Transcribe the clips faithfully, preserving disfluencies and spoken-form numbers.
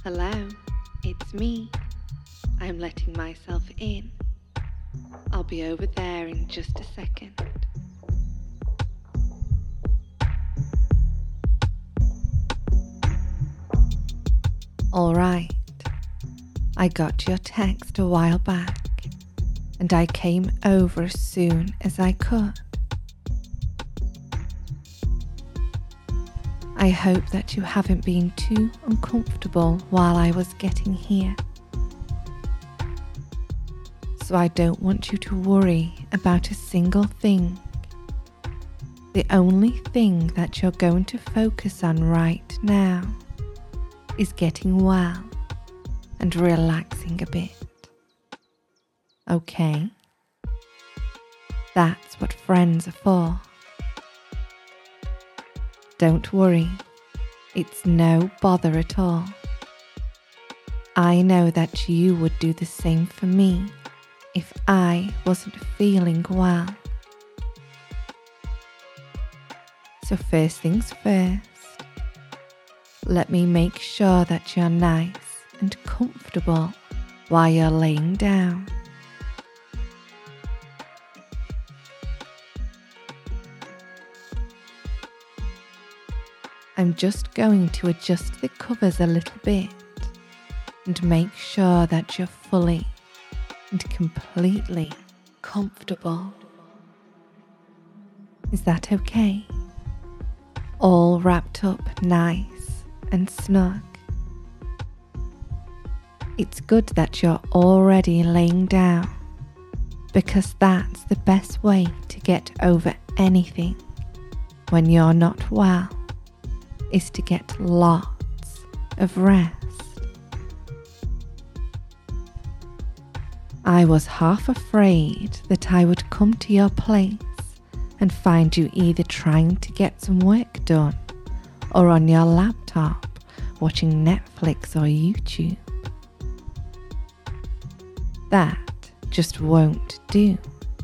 Hello, it's me. I'm letting myself in. I'll be over there in just a second. Alright, I got your text a while back, and I came over as soon as I could. I hope that you haven't been too uncomfortable while I was getting here. So I don't want you to worry about a single thing. The only thing that you're going to focus on right now is getting well and relaxing a bit. Okay? That's what friends are for. Don't worry, it's no bother at all. I know that you would do the same for me if I wasn't feeling well. So first things first, let me make sure that you're nice and comfortable while you're laying down. I'm just going to adjust the covers a little bit and make sure that you're fully and completely comfortable. Is that okay? All wrapped up nice and snug. It's good that you're already laying down, because that's the best way to get over anything when you're not well, is to get lots of rest. I was half afraid that I would come to your place and find you either trying to get some work done or on your laptop watching Netflix or YouTube. That just won't do.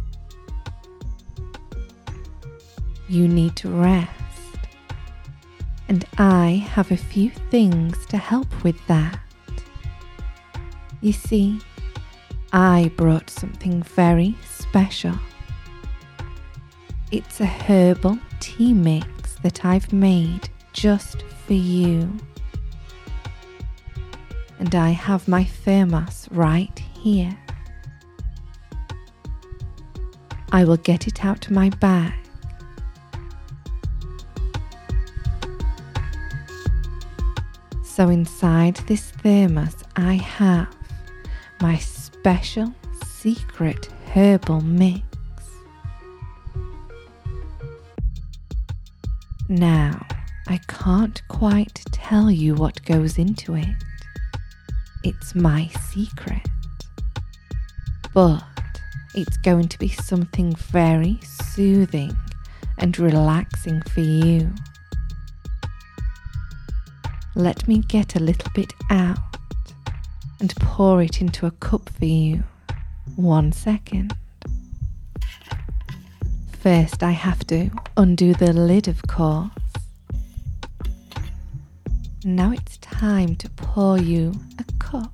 You need to rest. And I have a few things to help with that. You see, I brought something very special. It's a herbal tea mix that I've made just for you. And I have my thermos right here. I will get it out of my bag. So inside this thermos I have my special secret herbal mix. Now, I can't quite tell you what goes into it. It's my secret. But it's going to be something very soothing and relaxing for you. Let me get a little bit out and pour it into a cup for you. One second. First, I have to undo the lid, of course. Now it's time to pour you a cup.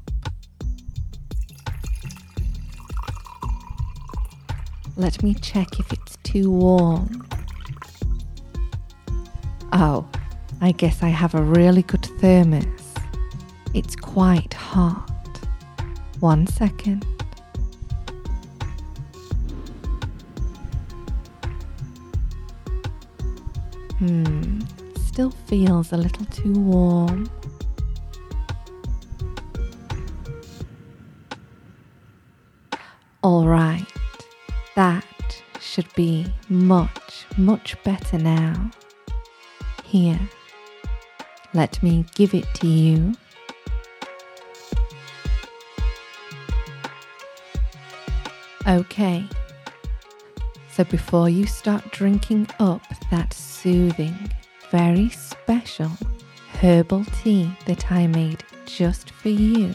Let me check if it's too warm. Oh, I guess I have a really good thermos. It's quite hot. One second. Hmm, still feels a little too warm. All right, that should be much, much better now. Here, let me give it to you. Okay, so before you start drinking up that soothing, very special herbal tea that I made just for you,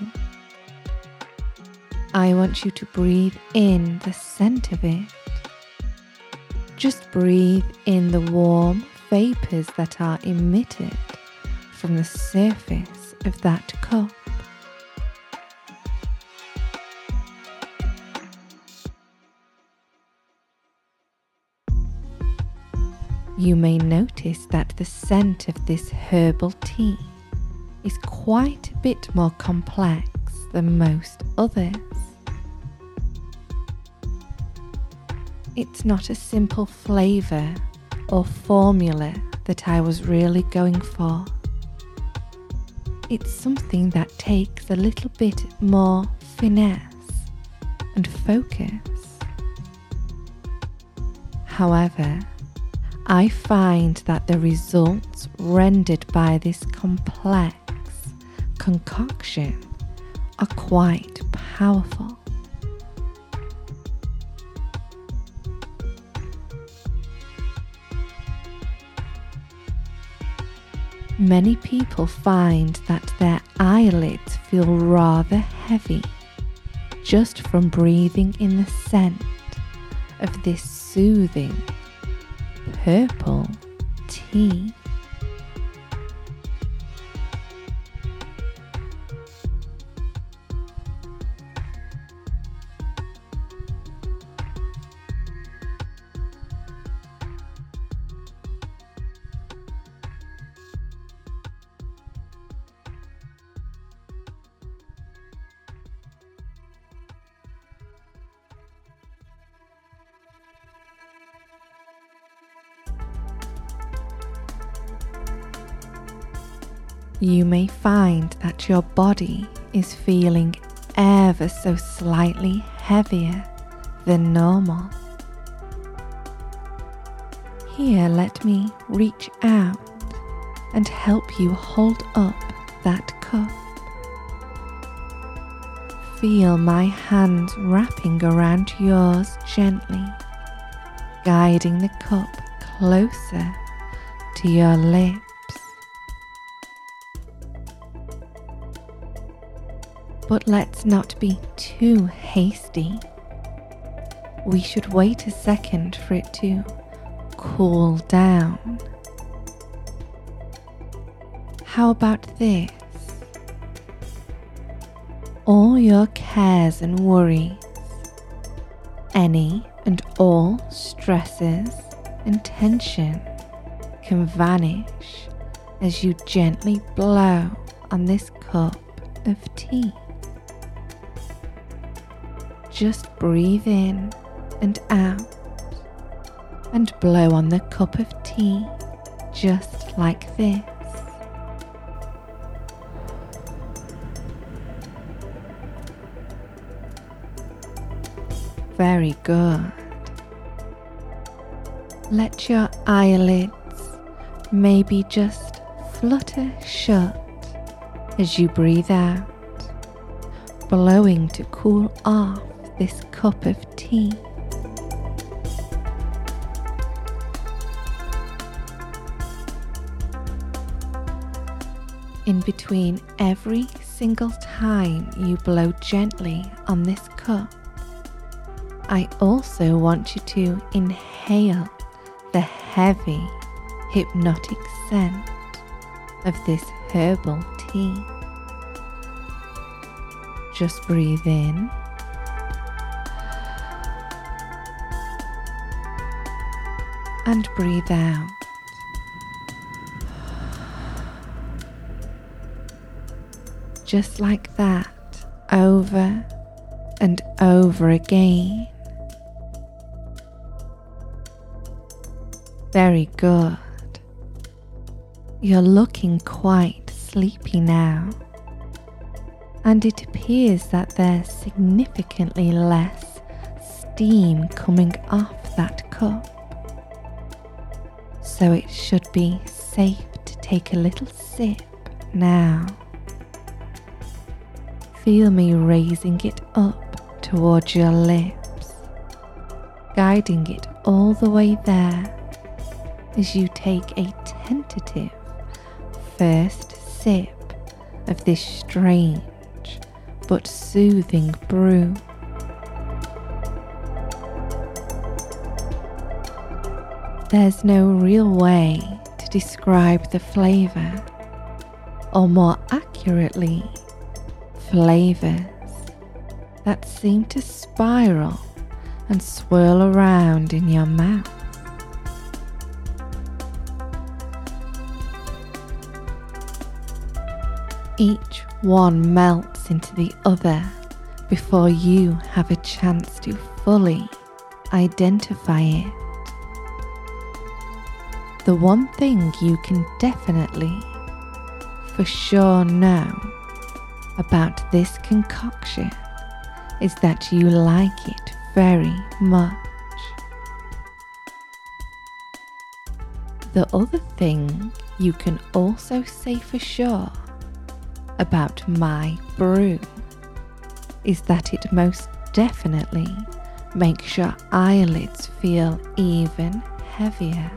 I want you to breathe in the scent of it. Just breathe in the warm vapors that are emitted from the surface of that cup. You may notice that the scent of this herbal tea is quite a bit more complex than most others. It's not a simple flavour or formula that I was really going for. It's something that takes a little bit more finesse and focus. However, I find that the results rendered by this complex concoction are quite powerful. Many people find that their eyelids feel rather heavy just from breathing in the scent of this soothing purple tea. You may find that your body is feeling ever so slightly heavier than normal. Here, let me reach out and help you hold up that cup. Feel my hands wrapping around yours gently, guiding the cup closer to your lips. But let's not be too hasty. We should wait a second for it to cool down. How about this? All your cares and worries, any and all stresses and tension can vanish as you gently blow on this cup of tea. Just breathe in and out and blow on the cup of tea just like this. Very good. Let your eyelids maybe just flutter shut as you breathe out, blowing to cool off this cup of tea. In between every single time you blow gently on this cup, I also want you to inhale the heavy, hypnotic scent of this herbal tea. Just breathe in and breathe out. Just like that, over and over again. Very good. You're looking quite sleepy now, and it appears that there's significantly less steam coming off that cup. So it should be safe to take a little sip now. Feel me raising it up towards your lips, guiding it all the way there as you take a tentative first sip of this strange but soothing brew. There's no real way to describe the flavour, or more accurately, flavours that seem to spiral and swirl around in your mouth. Each one melts into the other before you have a chance to fully identify it. The one thing you can definitely, for sure know about this concoction is that you like it very much. The other thing you can also say for sure about my brew is that it most definitely makes your eyelids feel even heavier.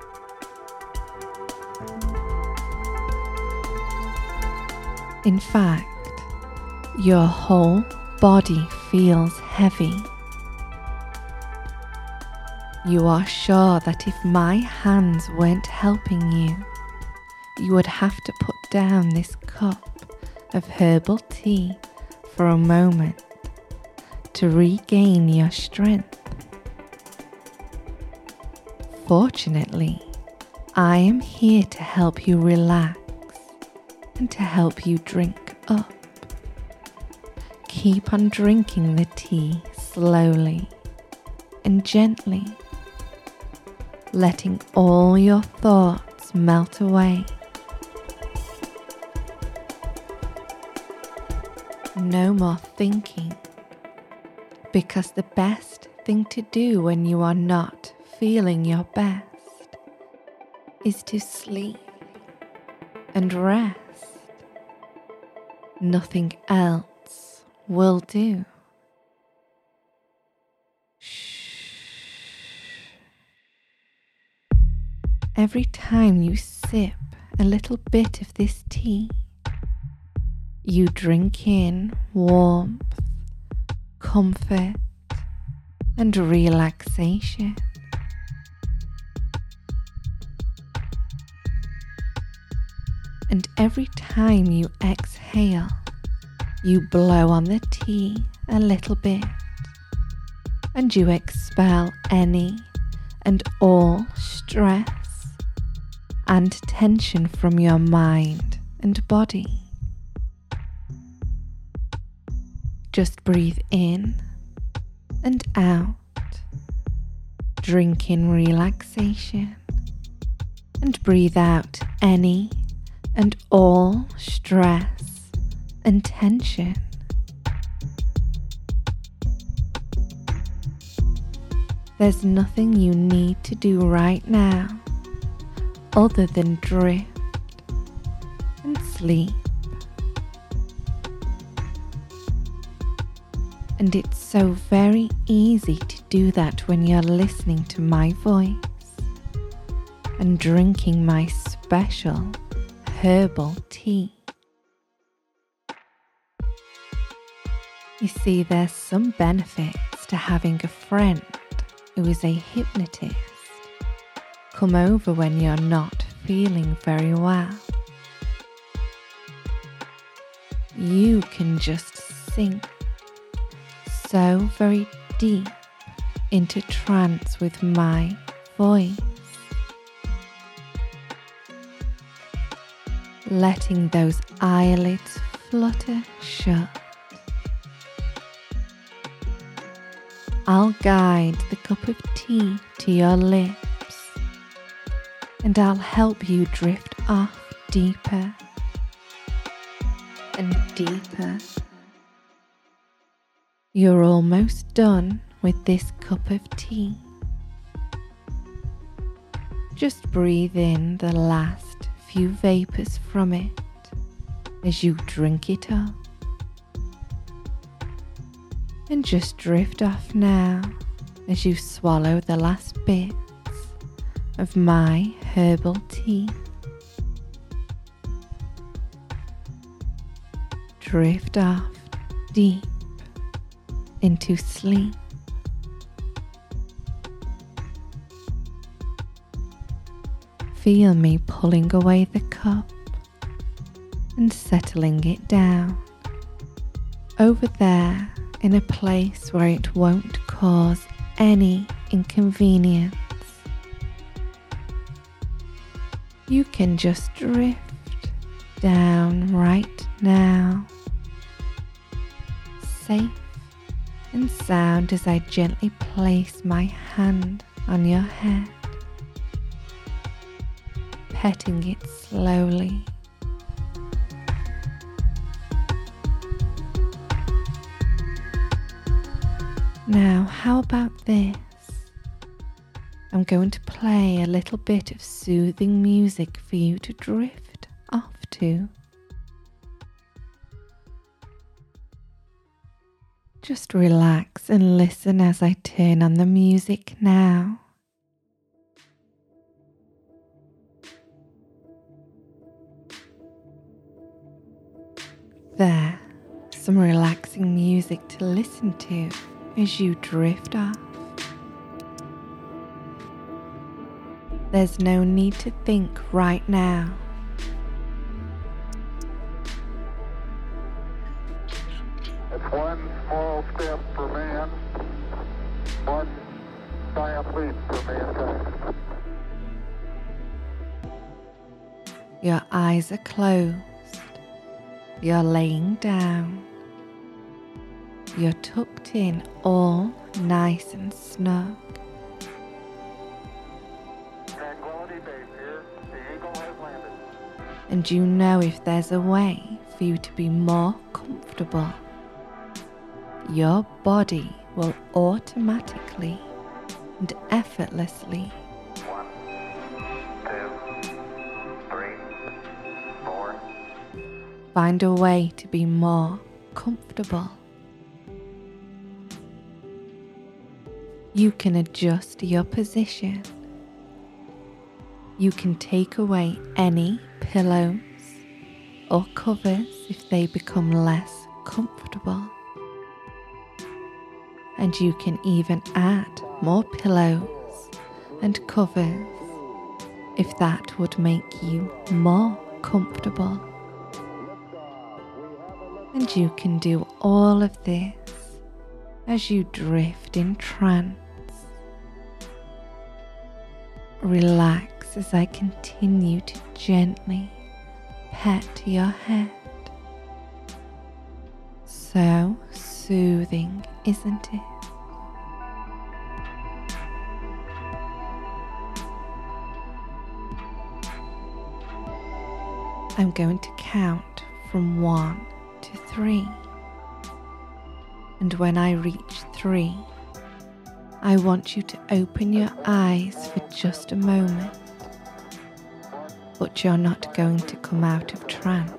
In fact, your whole body feels heavy. You are sure that if my hands weren't helping you, you would have to put down this cup of herbal tea for a moment to regain your strength. Fortunately, I am here to help you relax and to help you drink up. Keep on drinking the tea slowly and gently, letting all your thoughts melt away. No more thinking, because the best thing to do when you are not feeling your best is to sleep and rest. Nothing else will do. Shh. Every time you sip a little bit of this tea, you drink in warmth, comfort, and relaxation. And every time you exhale, you blow on the tea a little bit, and you expel any and all stress and tension from your mind and body. Just breathe in and out, drink in relaxation, and breathe out any and all stress and tension. There's nothing you need to do right now other than drift and sleep. And it's so very easy to do that when you're listening to my voice and drinking my special herbal tea. You see, there's some benefits to having a friend who is a hypnotist come over when you're not feeling very well. You can just sink so very deep into trance with my voice, letting those eyelids flutter shut. I'll guide the cup of tea to your lips, and I'll help you drift off deeper and deeper. You're almost done with this cup of tea. Just breathe in the last few vapors from it as you drink it up. And just drift off now as you swallow the last bits of my herbal tea. Drift off deep into sleep. Feel me pulling away the cup and settling it down over there in a place where it won't cause any inconvenience. You can just drift down right now. Safe and sound as I gently place my hand on your head, petting it slowly. Now, how about this? I'm going to play a little bit of soothing music for you to drift off to. Just relax and listen as I turn on the music now. There, some relaxing music to listen to as you drift off. There's no need to think right now. It's one small step for man, one giant leap for mankind. Your eyes are closed. You're laying down. You're tucked in all nice and snug. Tranquility Base here. The Eagle has landed. And you know if there's a way for you to be more comfortable, your body will automatically and effortlessly One, two, three, four. find a way to be more comfortable. You can adjust your position. You can take away any pillows or covers if they become less comfortable. And you can even add more pillows and covers if that would make you more comfortable. And you can do all of this as you drift in trance. Relax as I continue to gently pet your head. So soothing, isn't it? I'm going to count from one to three. And when I reach three, I want you to open your eyes for just a moment. But you're not going to come out of trance.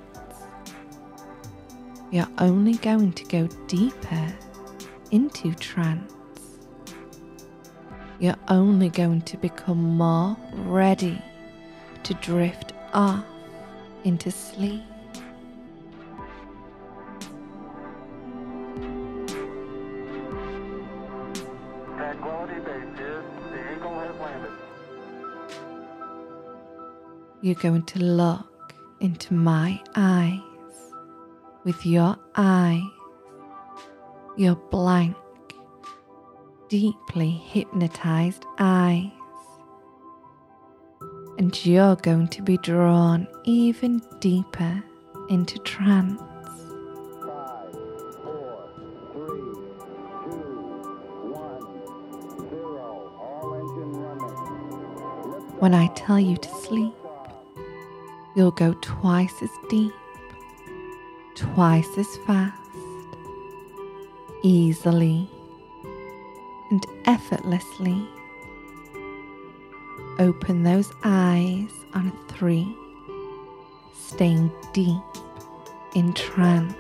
You're only going to go deeper into trance. You're only going to become more ready to drift off into sleep. Tranquility Base here. The Eagle has landed. You're going to look into my eyes. With your eyes, your blank, deeply hypnotized eyes. And you're going to be drawn even deeper into trance. Five, four, three, two, one, zero. All engine running. When I tell you to sleep, you'll go twice as deep, twice as fast, easily and effortlessly. Open those eyes on a three, staying deep in trance.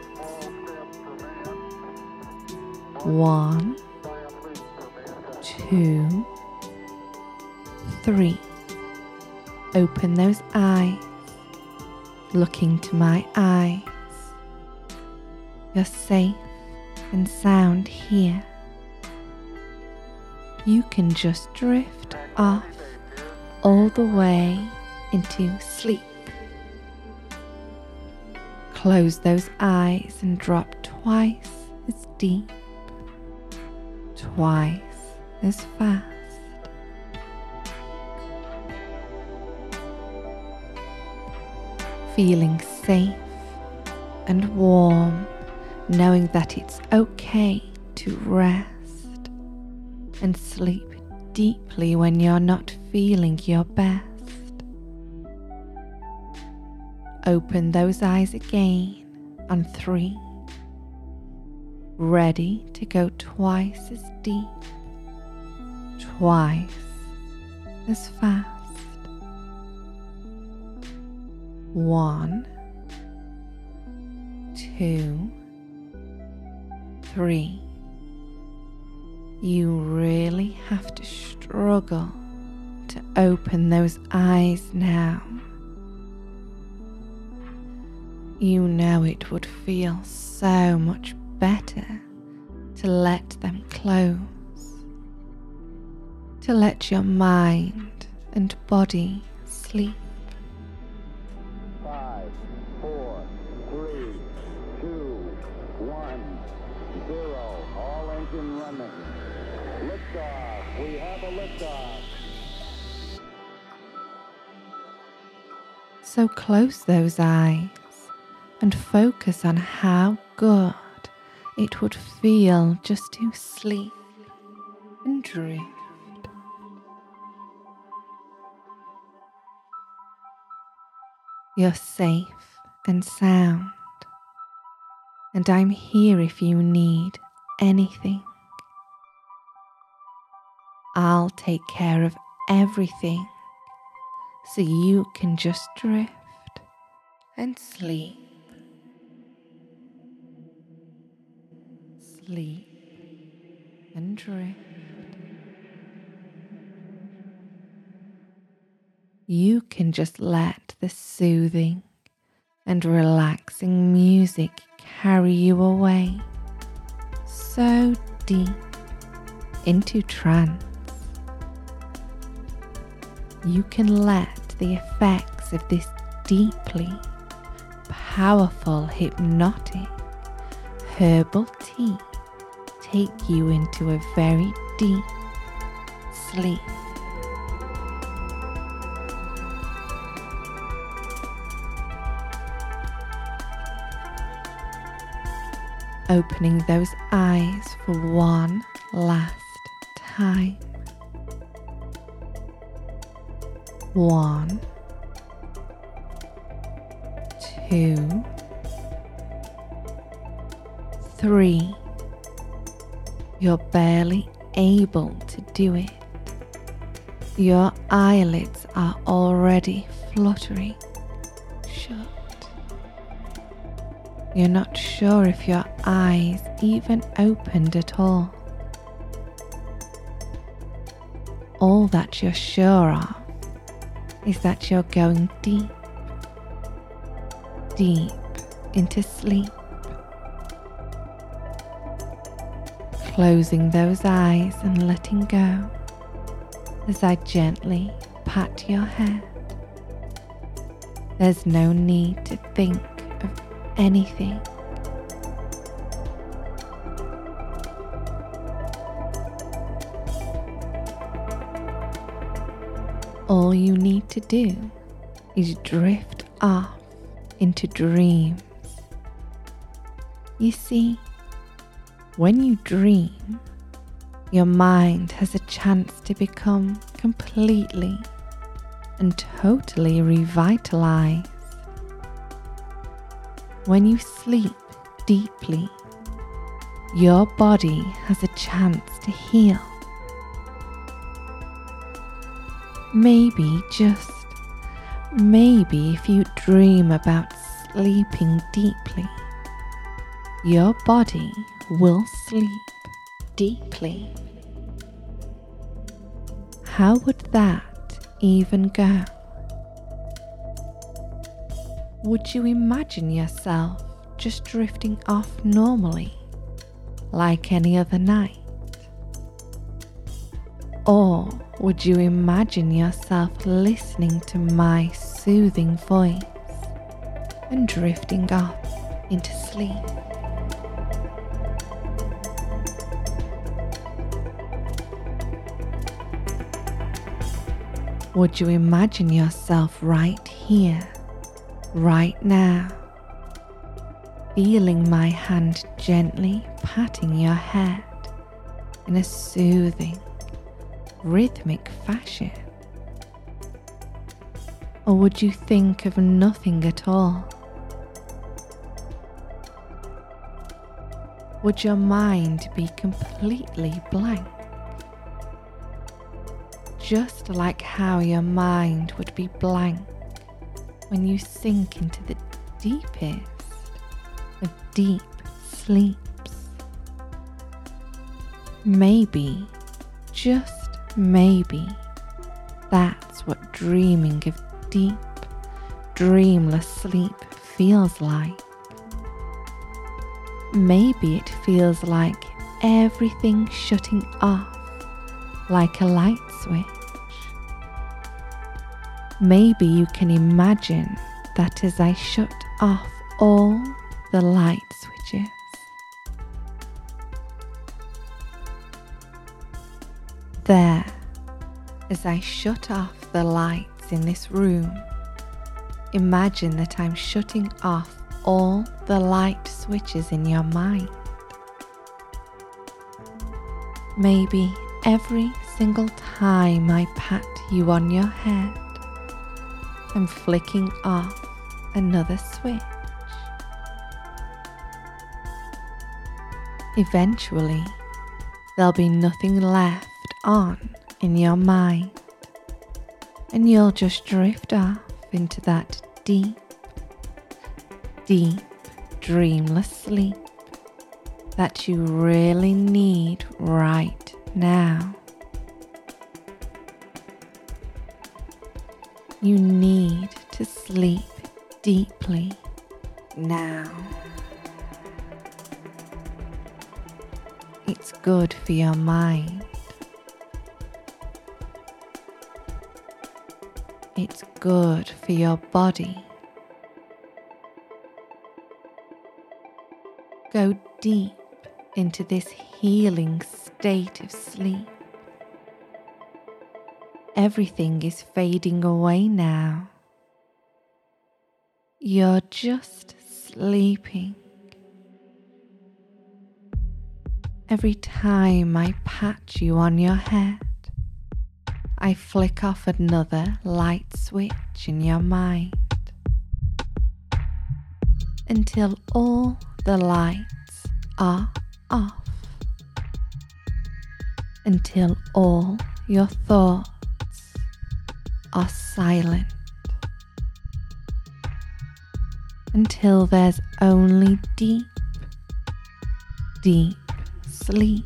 One, two, three. Open those eyes, look into my eyes. You're safe and sound here. You can just drift off all the way into sleep. Close those eyes and drop twice as deep, twice as fast. Feeling safe and warm, knowing that it's okay to rest and sleep deeply when you're not feeling your best. Open those eyes again on three, ready to go twice as deep, twice as fast. One, two, three. You really have to struggle to open those eyes now. You know it would feel so much better to let them close, to let your mind and body sleep. Five, four, three, two, one, zero. All engine running. Liftoff. We have a liftoff. So close those eyes and focus on how good it would feel just to sleep and drift. You're safe and sound, and I'm here if you need anything. I'll take care of everything so you can just drift and sleep. Sleep and drift. You can just let the soothing and relaxing music carry you away so deep into trance. You can let the effects of this deeply powerful hypnotic herbal tea take you into a very deep sleep. Opening those eyes for one last time. One, two, three. You're barely able to do it. Your eyelids are already fluttering shut. You're not sure if your eyes even opened at all. All that you're sure of is that you're going deep, deep into sleep. Closing those eyes and letting go as I gently pat your head. There's no need to think of anything. All you need to do is drift off into dreams. You see, when you dream, your mind has a chance to become completely and totally revitalized. When you sleep deeply, your body has a chance to heal. Maybe, just maybe, if you dream about sleeping deeply, your body will sleep deeply. How would that even go? Would you imagine yourself just drifting off normally, like any other night? Or would you imagine yourself listening to my soothing voice and drifting off into sleep? Would you imagine yourself right here, right now, feeling my hand gently patting your head in a soothing, rhythmic fashion? Or would you think of nothing at all? Would your mind be completely blank? Just like how your mind would be blank when you sink into the deepest of deep sleeps. Maybe, just maybe, that's what dreaming of deep, dreamless sleep feels like. Maybe it feels like everything shutting off like a light switch. Maybe you can imagine that as I shut off all the light switches, there, as I shut off the lights in this room, imagine that I'm shutting off all the light switches in your mind. Maybe every single time I pat you on your head, I'm flicking off another switch. Eventually, there'll be nothing left on in your mind, and you'll just drift off into that deep, deep, dreamless sleep that you really need right now. You need to sleep deeply now. It's good for your mind. It's good for your body. Go deep into this healing state of sleep. Everything is fading away now. You're just sleeping. Every time I pat you on your head, I flick off another light switch in your mind until all the lights are off, until all your thoughts are silent, until there's only deep, deep sleep.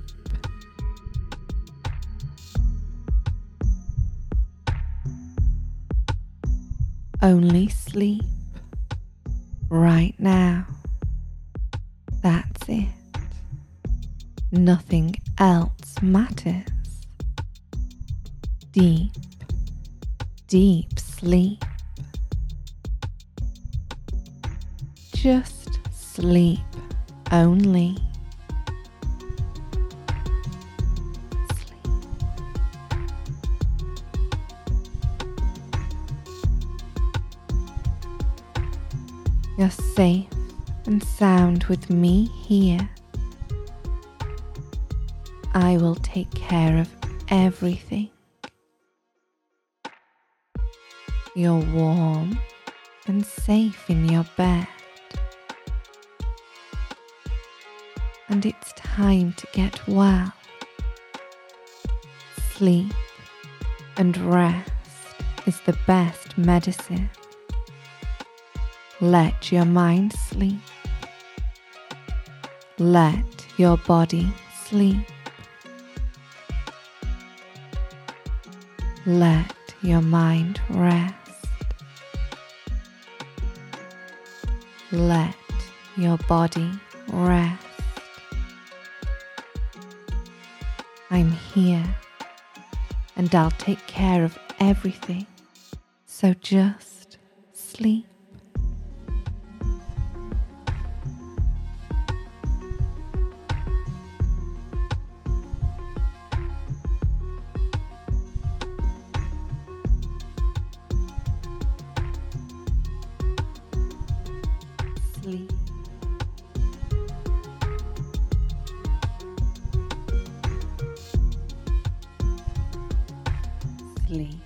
Only sleep right now. That's it. Nothing else matters. Deep, deep sleep. Just sleep only. You're safe and sound with me here. I will take care of everything. You're warm and safe in your bed. And it's time to get well. Sleep and rest is the best medicine. Let your mind sleep. Let your body sleep. Let your mind rest. Let your body rest. I'm here and I'll take care of everything. So just sleep. Sleep, Sleep.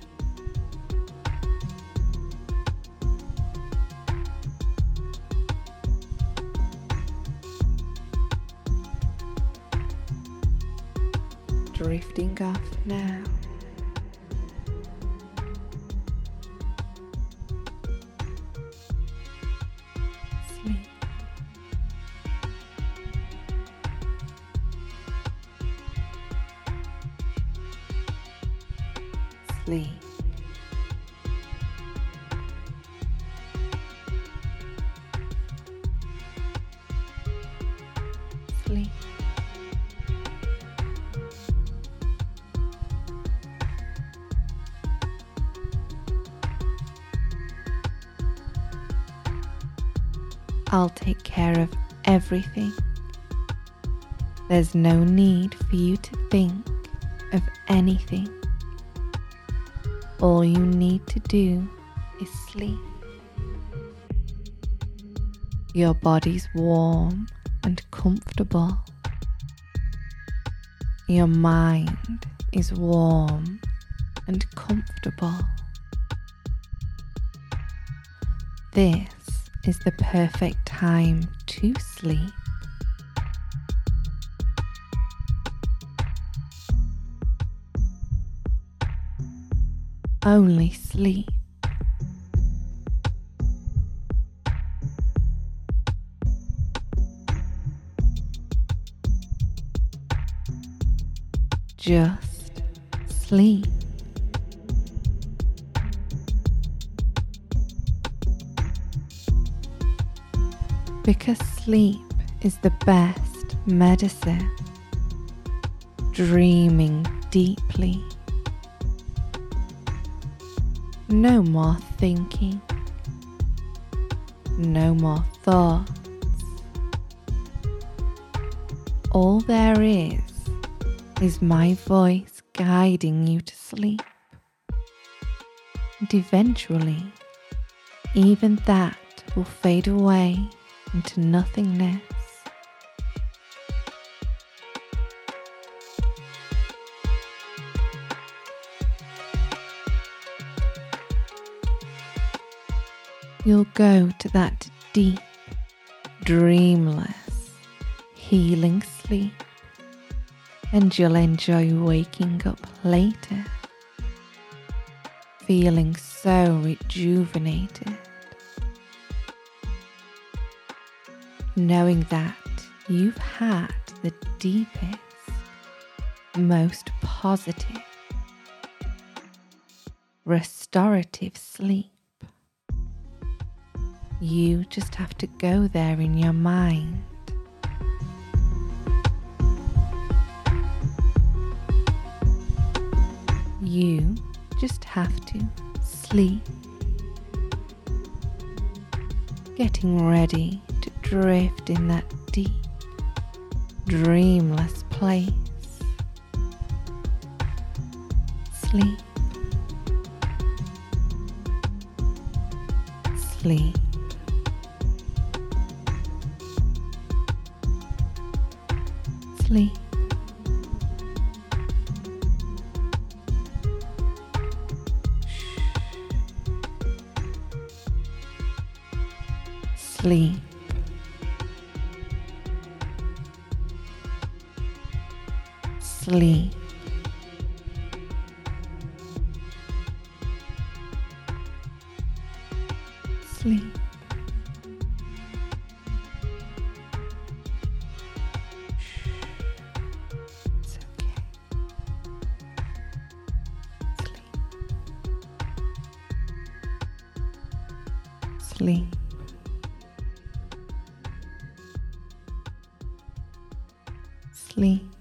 Drifting off now. Sleep. Sleep. Sleep. I'll take care of everything. There's no need for you to think of anything. All you need to do is sleep. Your body's warm and comfortable. Your mind is warm and comfortable. This is the perfect time to sleep. Only sleep. Just sleep. Because sleep is the best medicine. Dreaming deeply. No more thinking. No more thoughts. All there is is my voice guiding you to sleep. And eventually, even that will fade away into nothingness. You'll go to that deep, dreamless, healing sleep, and you'll enjoy waking up later, feeling so rejuvenated, knowing that you've had the deepest, most positive, restorative sleep. You just have to go there in your mind. You just have to sleep. Getting ready to drift in that deep, dreamless place. Sleep. Sleep. Sleep. Sleep. Sleep. Sleep. It's okay. Sleep. Sleep. Sleep.